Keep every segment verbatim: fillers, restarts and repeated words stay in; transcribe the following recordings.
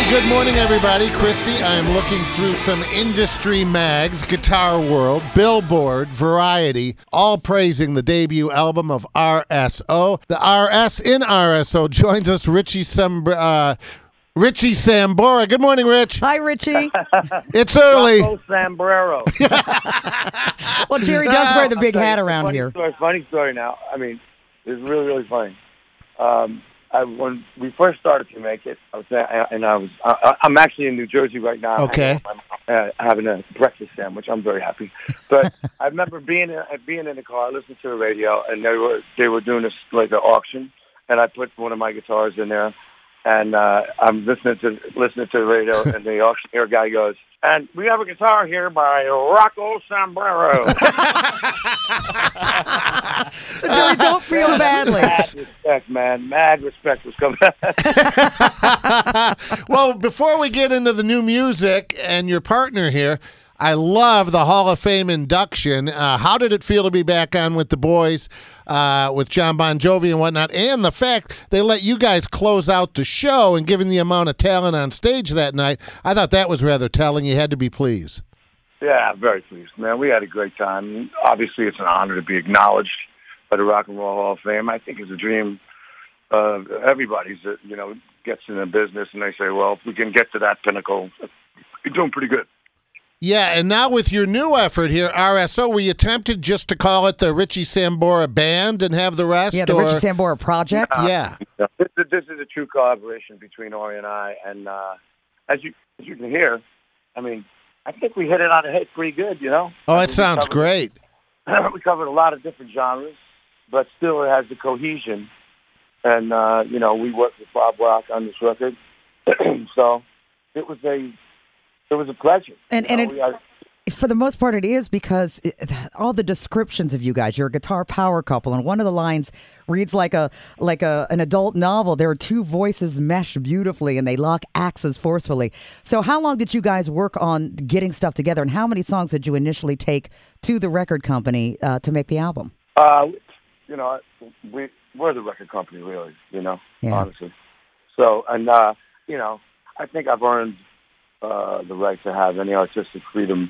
Good morning, everybody. Christy, I am looking through some industry mags, Guitar World, Billboard, Variety, all praising the debut album of R S O. The R S in R S O joins us, Richie Sam, uh, Richie Sambora. Good morning, Rich. Hi, Richie. It's early. Rocco Sombrero. Well, Jerry does wear the big hat around funny here. Story, funny story now. I mean, it's really, really funny. Um, I, when we first started to make it, I was and I was I, I'm actually in New Jersey right now. Okay. I'm uh, having a breakfast sandwich. I'm very happy. But I remember being in, being in the car, listening to the radio, and they were they were doing this like an auction, and I put one of my guitars in there, and uh, I'm listening to listening to the radio, and the auctioneer guy goes, "And we have a guitar here by Rocco Sombrero." So, Jerry, don't feel badly. Mad respect, man. Mad respect was coming. Well, before we get into the new music and your partner here, I love the Hall of Fame induction. Uh, how did it feel to be back on with the boys, uh, with John Bon Jovi and whatnot, and the fact they let you guys close out the show, and given the amount of talent on stage that night, I thought that was rather telling. You had to be pleased. Yeah, very pleased, man. We had a great time. Obviously, it's an honor to be acknowledged by the Rock and Roll Hall of Fame. I think it's a dream of everybody's that, you know, gets in the business and they say, well, if we can get to that pinnacle, we're doing pretty good. Yeah, and now with your new effort here, R S O, were you tempted just to call it the Richie Sambora Band and have the rest? Yeah, the or? Richie Sambora Project. Uh, Yeah. This, this is a true collaboration between Ori and I, and uh, as you as you can hear, I mean, I think we hit it on the head pretty good, you know? Oh, I mean, it sounds covered, great. We covered a lot of different genres, but still it has the cohesion. And, uh, you know, we worked with Bob Rock on this record. So it was a it was a pleasure. And, and know, it, we had, for the most part, it is because it, all the descriptions of you guys, you're a guitar power couple, and one of the lines reads like a like a an adult novel. There are two voices meshed beautifully, and they lock axes forcefully. So how long did you guys work on getting stuff together, and how many songs did you initially take to the record company uh, to make the album? uh, you know, we, we're the record company, really, you know, Yeah. honestly. So, and, uh, you know, I think I've earned uh, the right to have any artistic freedom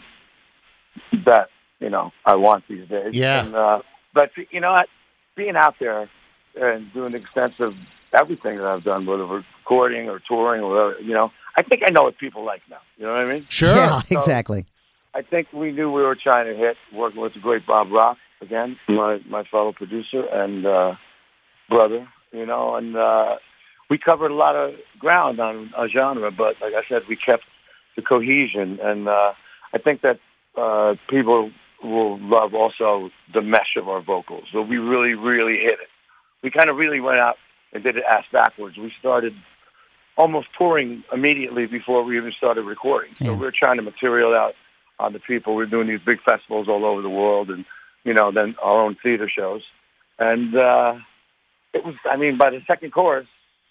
that, you know, I want these days. Yeah. And, uh, but, you know, being out there and doing extensive everything that I've done, whether recording or touring or whatever, you know, I think I know what people like now. You know what I mean? Sure. Yeah, exactly. I think we knew we were trying to hit, working with the great Bob Rock, again, my, my fellow producer and uh, brother, you know, and uh, we covered a lot of ground on a genre, but like I said, we kept the cohesion, and uh, I think that uh, people will love also the mesh of our vocals. So we really, really hit it. We kind of really went out and did it ass backwards. We started almost touring immediately before we even started recording. So Yeah. we were trying to material out on the people. We were doing these big festivals all over the world, and, you know, then our own theater shows. And uh, it was, I mean, by the second chorus,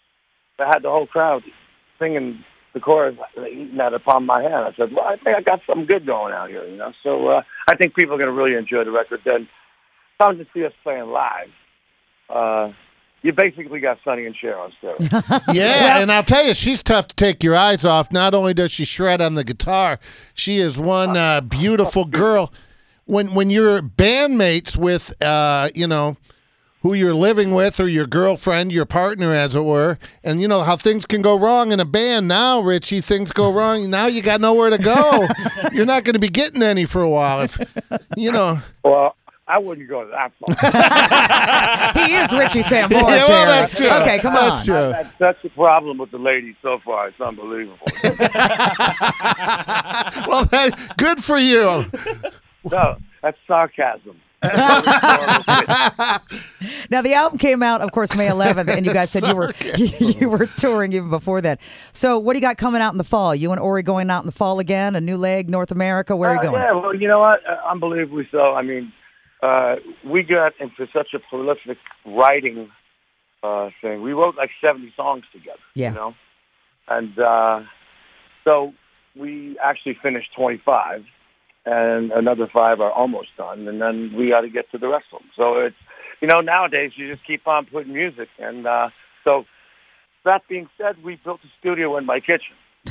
I had the whole crowd singing the chorus, eating that upon my hand. I said, well, I think I got something good going out here, you know. So uh, I think people are going to really enjoy the record. Then come to see us playing live. Uh, you basically got Sonny and Cher on stage. Yeah, and I'll tell you, she's tough to take your eyes off. Not only does she shred on the guitar, she is one uh, beautiful girl. When when you're bandmates with, uh, you know, who you're living with or your girlfriend, your partner, as it were, and you know how things can go wrong in a band. Now, Richie, things go wrong. Now you got nowhere to go. You're not going to be getting any for a while. If you know. Well, I wouldn't go that far. He is Richie Sambora, Yeah, well, Jerry. that's true. Okay, come That's on. true. I've had such a problem with the ladies so far. It's unbelievable. Well, that, good for you. No, that's sarcasm. Now, the album came out, of course, May eleventh, and you guys said you were Sarcasm. you were touring even before that. So what do you got coming out in the fall? You and Ori going out in the fall again? A new leg, North America? Where are you Uh, going? Yeah, well, you know what? Uh, unbelievably so. I mean, uh, we got into such a prolific writing uh, thing. We wrote like seventy songs together, Yeah. you know? And uh, so we actually finished twenty-five, and another five are almost done, and then we got to get to the rest of them. So it's, you know, nowadays you just keep on putting music. And uh, so that being said, we built a studio in my kitchen.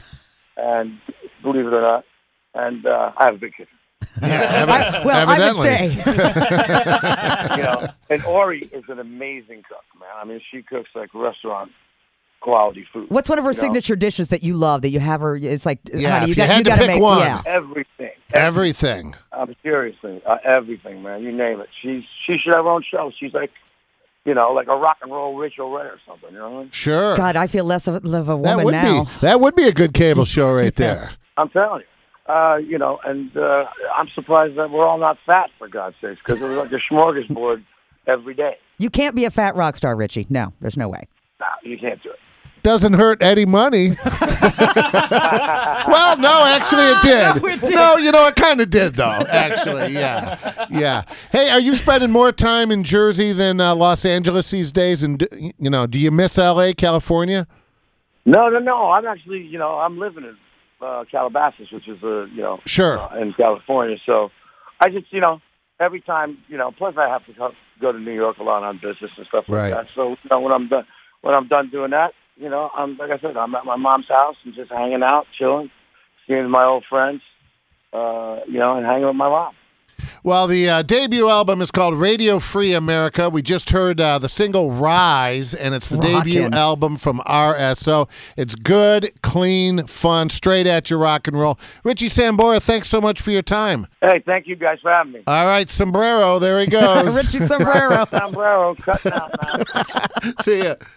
and believe it or not, and uh, I have a big kitchen. Yeah, I, well, evidently. I would say. You know, and Ori is an amazing cook, man. I mean, she cooks like restaurant quality food. What's one of her you know? signature dishes that you love that you have her? It's like, Yeah, honey, you if you got had you to got to pick make one. yeah. Everything. Everything. I'm seriously uh, everything, man. You name it. She's she should have her own show. She's like, you know, like a rock and roll Rachel Ray or something. You know what I mean? Sure. God, I feel less of, of a that woman would now. be that would be a good cable show right there. I'm telling you. Uh, you know, and uh, I'm surprised that we're all not fat, for God's sakes, because it was like a smorgasbord every day. You can't be a fat rock star, Richie. No, there's no way. Nah, you can't do it. Doesn't hurt Eddie money. Well, no, actually it did. No, it did. No, you know, it kind of did, though, actually. Yeah. Yeah. Hey, are you spending more time in Jersey than uh, Los Angeles these days? And, you know, do you miss L A, California? No, no, no. I'm actually, you know, I'm living in uh, Calabasas, which is, uh, you know, Sure. uh, in California. So I just, you know, every time, you know, plus I have to go, go to New York a lot on business and stuff like Right. that. So, you know, when I'm done, when I'm done doing that, you know, I'm like I said, I'm at my mom's house and just hanging out, chilling, seeing my old friends, uh, you know, and hanging with my mom. Well, the uh, debut album is called Radio Free America. We just heard uh, the single Rise, and it's the debut Rockin'. album from R S O. It's good, clean, fun, straight at your rock and roll. Richie Sambora, thanks so much for your time. Hey, thank you guys for having me. All right, Sombrero, there he goes. Richie Sombrero. Sombrero, cutting out now. See ya.